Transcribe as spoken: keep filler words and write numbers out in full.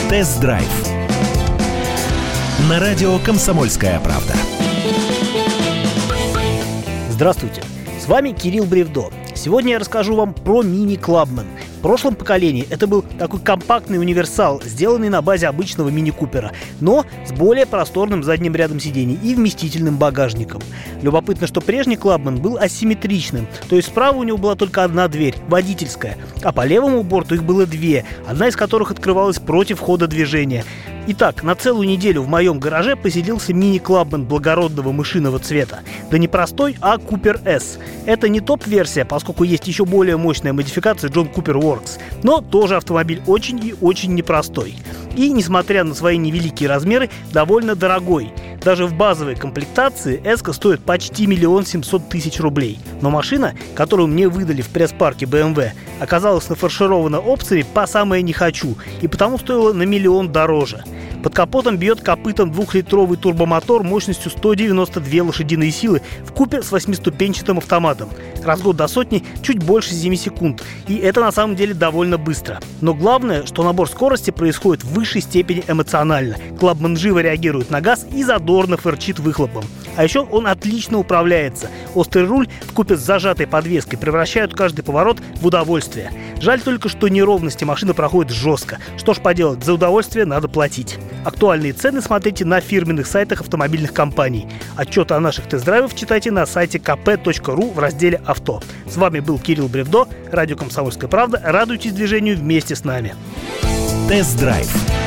Тест-драйв на радио «Комсомольская правда». Здравствуйте, с вами Кирилл Бревдо. Сегодня я расскажу вам про Mini Clubman. В прошлом поколении это был такой компактный универсал, сделанный на базе обычного мини-купера, но с более просторным задним рядом сидений и вместительным багажником. Любопытно, что прежний Clubman был асимметричным, то есть справа у него была только одна дверь, водительская, а по левому борту их было две, одна из которых открывалась против хода движения. Итак, на целую неделю в моем гараже поселился мини-клабман благородного мышиного цвета. Да не простой, а Купер эс. Это не топ-версия, поскольку есть еще более мощная модификация John Cooper Works, но тоже автомобиль очень и очень непростой. И, несмотря на свои невеликие размеры, довольно дорогой. Даже в базовой комплектации эска стоит почти миллион семьсот тысяч рублей. Но машина, которую мне выдали в пресс-парке бэ эм вэ, оказалась нафарширована опциями по самое не хочу, и потому стоила на миллион дороже. Под капотом бьет копытом двухлитровый турбомотор мощностью сто девяносто две лошадиные силы вкупе с восьмиступенчатым автоматом. Разгон до сотни чуть больше семи секунд, и это на самом деле довольно быстро. Но главное, что набор скорости происходит в высшей степени эмоционально. Клабман живо реагирует на газ и задорно фырчит выхлопом. А еще он отлично управляется. Острый руль вкупе с зажатой подвеской превращают каждый поворот в удовольствие. Жаль только, что неровности машина проходит жестко. Что ж поделать, за удовольствие надо платить. Актуальные цены смотрите на фирменных сайтах автомобильных компаний. Отчеты о наших тест-драйвах читайте на сайте ка пэ точка ру в разделе «Авто». С вами был Кирилл Бревдо, радио «Комсомольская правда». Радуйтесь движению вместе с нами. Тест-драйв.